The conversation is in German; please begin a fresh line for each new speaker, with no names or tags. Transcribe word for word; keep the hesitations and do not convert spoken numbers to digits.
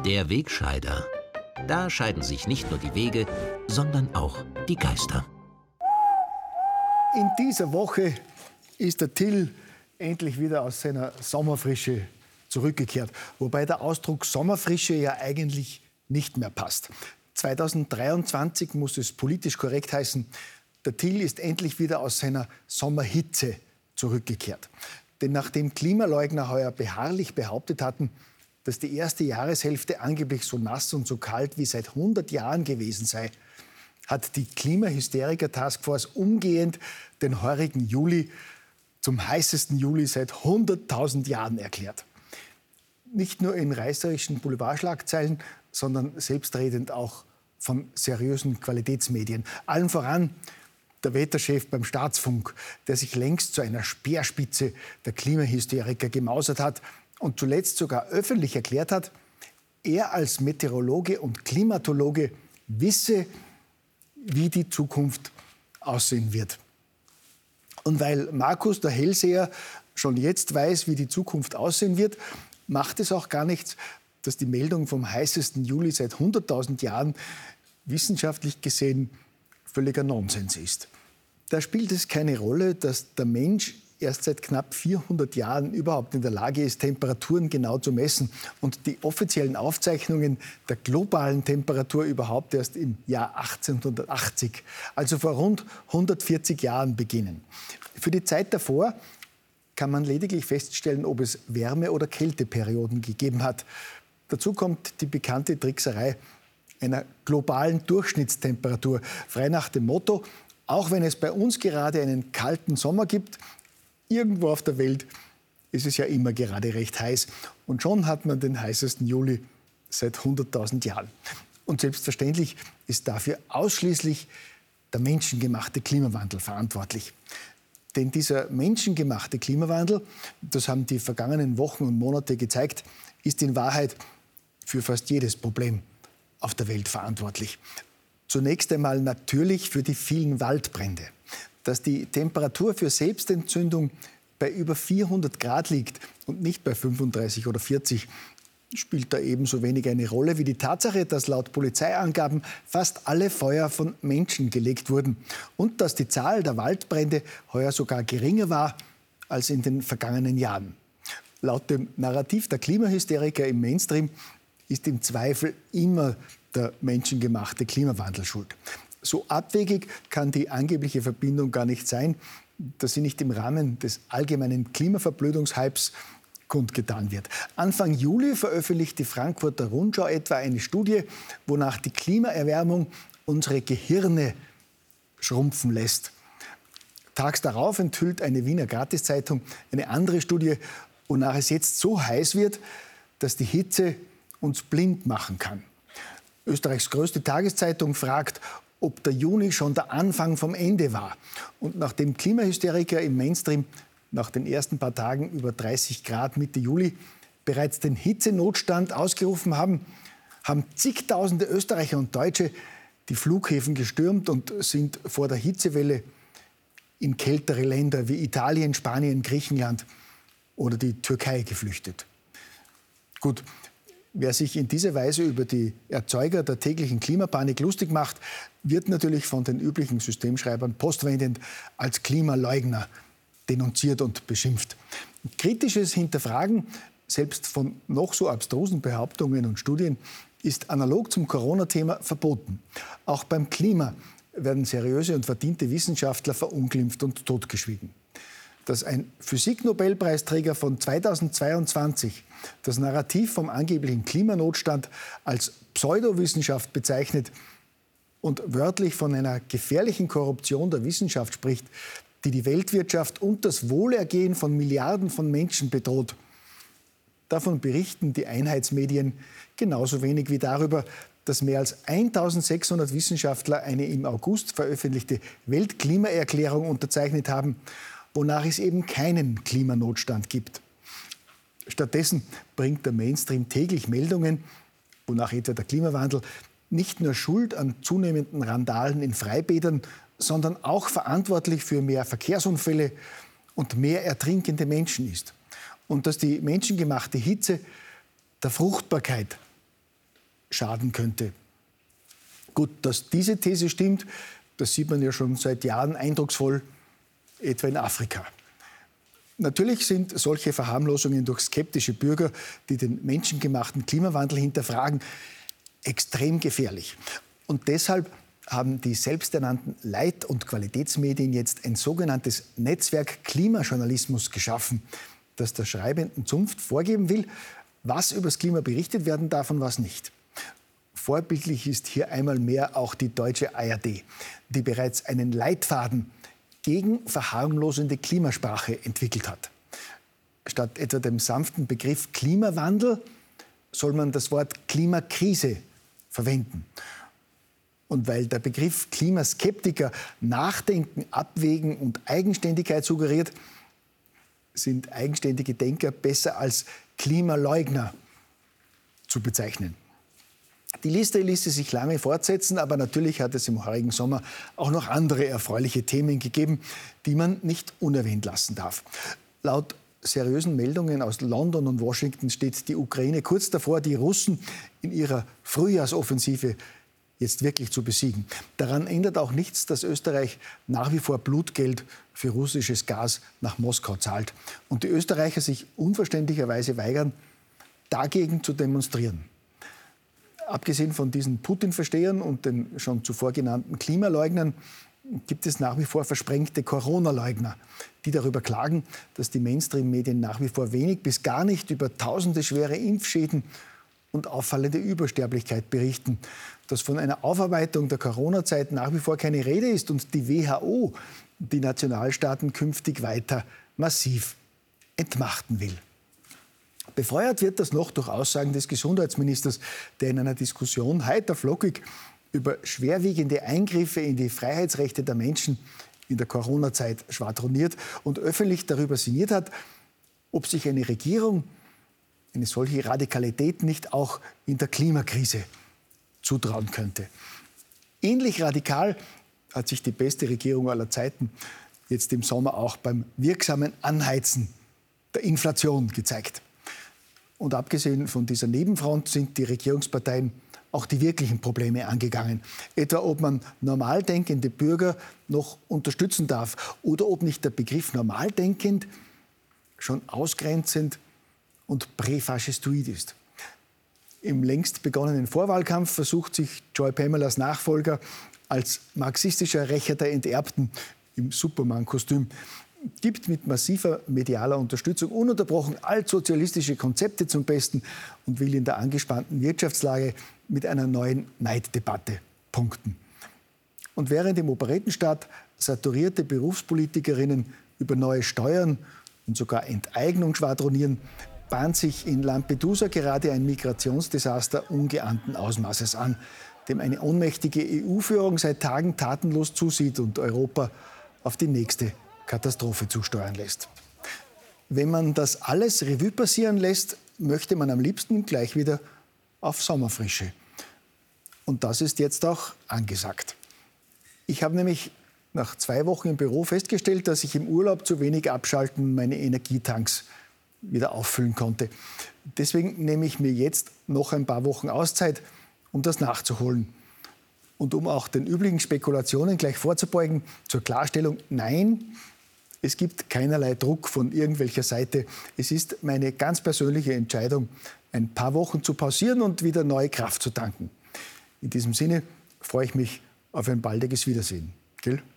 Der Wegscheider. Da scheiden sich nicht nur die Wege, sondern auch die Geister.
In dieser Woche ist der Till endlich wieder aus seiner Sommerfrische zurückgekehrt. Wobei der Ausdruck Sommerfrische ja eigentlich nicht mehr passt. zweitausenddreiundzwanzig muss es politisch korrekt heißen, der Till ist endlich wieder aus seiner Sommerhitze zurückgekehrt. Denn nachdem Klimaleugner heuer beharrlich behauptet hatten, dass die erste Jahreshälfte angeblich so nass und so kalt wie seit hundert Jahren gewesen sei, hat die Klimahysteriker-Taskforce umgehend den heurigen Juli zum heißesten Juli seit hunderttausend Jahren erklärt. Nicht nur in reißerischen Boulevardschlagzeilen, sondern selbstredend auch von seriösen Qualitätsmedien. Allen voran der Wetterchef beim Staatsfunk, der sich längst zu einer Speerspitze der Klimahysteriker gemausert hat und zuletzt sogar öffentlich erklärt hat, er als Meteorologe und Klimatologe wisse, wie die Zukunft aussehen wird. Und weil Markus, der Hellseher, schon jetzt weiß, wie die Zukunft aussehen wird, macht es auch gar nichts, dass die Meldung vom heißesten Juli seit hunderttausend Jahren wissenschaftlich gesehen völliger Nonsens ist. Da spielt es keine Rolle, dass der Mensch erst seit knapp vierhundert Jahren überhaupt in der Lage ist, Temperaturen genau zu messen und die offiziellen Aufzeichnungen der globalen Temperatur überhaupt erst im Jahr achtzehnhundertachtzig, also vor rund hundertvierzig Jahren, beginnen. Für die Zeit davor kann man lediglich feststellen, ob es Wärme- oder Kälteperioden gegeben hat. Dazu kommt die bekannte Trickserei einer globalen Durchschnittstemperatur, frei nach dem Motto, auch wenn es bei uns gerade einen kalten Sommer gibt, irgendwo auf der Welt ist es ja immer gerade recht heiß. Und schon hat man den heißesten Juli seit hunderttausend Jahren. Und selbstverständlich ist dafür ausschließlich der menschengemachte Klimawandel verantwortlich. Denn dieser menschengemachte Klimawandel, das haben die vergangenen Wochen und Monate gezeigt, ist in Wahrheit für fast jedes Problem auf der Welt verantwortlich. Zunächst einmal natürlich für die vielen Waldbrände. Dass die Temperatur für Selbstentzündung bei über vierhundert Grad liegt und nicht bei fünfunddreißig oder vierzig, spielt da ebenso wenig eine Rolle wie die Tatsache, dass laut Polizeiangaben fast alle Feuer von Menschen gelegt wurden und dass die Zahl der Waldbrände heuer sogar geringer war als in den vergangenen Jahren. Laut dem Narrativ der Klimahysteriker im Mainstream ist im Zweifel immer der menschengemachte Klimawandel schuld. So abwegig kann die angebliche Verbindung gar nicht sein, dass sie nicht im Rahmen des allgemeinen Klimaverblödungshypes kundgetan wird. Anfang Juli veröffentlicht die Frankfurter Rundschau etwa eine Studie, wonach die Klimaerwärmung unsere Gehirne schrumpfen lässt. Tags darauf enthüllt eine Wiener Gratiszeitung eine andere Studie, wonach es jetzt so heiß wird, dass die Hitze uns blind machen kann. Österreichs größte Tageszeitung fragt, ob der Juni schon der Anfang vom Ende war. Und nachdem Klimahysteriker im Mainstream nach den ersten paar Tagen über dreißig Grad Mitte Juli bereits den Hitzenotstand ausgerufen haben, haben zigtausende Österreicher und Deutsche die Flughäfen gestürmt und sind vor der Hitzewelle in kältere Länder wie Italien, Spanien, Griechenland oder die Türkei geflüchtet. Gut. Wer sich in dieser Weise über die Erzeuger der täglichen Klimapanik lustig macht, wird natürlich von den üblichen Systemschreibern postwendend als Klimaleugner denunziert und beschimpft. Kritisches Hinterfragen, selbst von noch so abstrusen Behauptungen und Studien, ist analog zum Corona-Thema verboten. Auch beim Klima werden seriöse und verdiente Wissenschaftler verunglimpft und totgeschwiegen. Dass ein Physiknobelpreisträger von zweitausendzweiundzwanzig das Narrativ vom angeblichen Klimanotstand als Pseudowissenschaft bezeichnet und wörtlich von einer gefährlichen Korruption der Wissenschaft spricht, die die Weltwirtschaft und das Wohlergehen von Milliarden von Menschen bedroht. Davon berichten die Einheitsmedien genauso wenig wie darüber, dass mehr als eintausendsechshundert Wissenschaftler eine im August veröffentlichte Weltklimaerklärung unterzeichnet haben, wonach es eben keinen Klimanotstand gibt. Stattdessen bringt der Mainstream täglich Meldungen, wonach etwa der Klimawandel nicht nur schuld an zunehmenden Randalen in Freibädern, sondern auch verantwortlich für mehr Verkehrsunfälle und mehr ertrinkende Menschen ist. Und dass die menschengemachte Hitze der Fruchtbarkeit schaden könnte. Gut, dass diese These stimmt, das sieht man ja schon seit Jahren eindrucksvoll, etwa in Afrika. Natürlich sind solche Verharmlosungen durch skeptische Bürger, die den menschengemachten Klimawandel hinterfragen, extrem gefährlich. Und deshalb haben die selbsternannten Leit- und Qualitätsmedien jetzt ein sogenanntes Netzwerk Klimajournalismus geschaffen, das der schreibenden Zunft vorgeben will, was über das Klima berichtet werden darf und was nicht. Vorbildlich ist hier einmal mehr auch die deutsche A R D, die bereits einen Leitfaden gegen verharmlosende Klimasprache entwickelt hat. Statt etwa dem sanften Begriff Klimawandel soll man das Wort Klimakrise verwenden. Und weil der Begriff Klimaskeptiker Nachdenken, Abwägen und Eigenständigkeit suggeriert, sind eigenständige Denker besser als Klimaleugner zu bezeichnen. Die Liste ließe sich lange fortsetzen, aber natürlich hat es im heurigen Sommer auch noch andere erfreuliche Themen gegeben, die man nicht unerwähnt lassen darf. Laut seriösen Meldungen aus London und Washington steht die Ukraine kurz davor, die Russen in ihrer Frühjahrsoffensive jetzt wirklich zu besiegen. Daran ändert auch nichts, dass Österreich nach wie vor Blutgeld für russisches Gas nach Moskau zahlt und die Österreicher sich unverständlicherweise weigern, dagegen zu demonstrieren. Abgesehen von diesen Putin-Verstehern und den schon zuvor genannten Klimaleugnern gibt es nach wie vor versprengte Corona-Leugner, die darüber klagen, dass die Mainstream-Medien nach wie vor wenig bis gar nicht über tausende schwere Impfschäden und auffallende Übersterblichkeit berichten, dass von einer Aufarbeitung der Corona-Zeit nach wie vor keine Rede ist und die W H O die Nationalstaaten künftig weiter massiv entmachten will. Befeuert wird das noch durch Aussagen des Gesundheitsministers, der in einer Diskussion heiter flockig über schwerwiegende Eingriffe in die Freiheitsrechte der Menschen in der Corona-Zeit schwadroniert und öffentlich darüber sinniert hat, ob sich eine Regierung eine solche Radikalität nicht auch in der Klimakrise zutrauen könnte. Ähnlich radikal hat sich die beste Regierung aller Zeiten jetzt im Sommer auch beim wirksamen Anheizen der Inflation gezeigt. Und abgesehen von dieser Nebenfront sind die Regierungsparteien auch die wirklichen Probleme angegangen. Etwa ob man normaldenkende Bürger noch unterstützen darf oder ob nicht der Begriff normaldenkend schon ausgrenzend und präfaschistoid ist. Im längst begonnenen Vorwahlkampf versucht sich Joy Pamelas Nachfolger als marxistischer Rächer der Enterbten im Superman-Kostüm, gibt mit massiver medialer Unterstützung ununterbrochen altsozialistische Konzepte zum Besten und will in der angespannten Wirtschaftslage mit einer neuen Neiddebatte punkten. Und während im Operettenstaat saturierte Berufspolitikerinnen über neue Steuern und sogar Enteignung schwadronieren, bahnt sich in Lampedusa gerade ein Migrationsdesaster ungeahnten Ausmaßes an, dem eine ohnmächtige E U-Führung seit Tagen tatenlos zusieht und Europa auf die nächste Katastrophe zusteuern lässt. Wenn man das alles Revue passieren lässt, möchte man am liebsten gleich wieder auf Sommerfrische. Und das ist jetzt auch angesagt. Ich habe nämlich nach zwei Wochen im Büro festgestellt, dass ich im Urlaub zu wenig abschalten meine Energietanks wieder auffüllen konnte. Deswegen nehme ich mir jetzt noch ein paar Wochen Auszeit, um das nachzuholen. Und um auch den üblichen Spekulationen gleich vorzubeugen, zur Klarstellung, nein, es gibt keinerlei Druck von irgendwelcher Seite. Es ist meine ganz persönliche Entscheidung, ein paar Wochen zu pausieren und wieder neue Kraft zu tanken. In diesem Sinne freue ich mich auf ein baldiges Wiedersehen. Gell?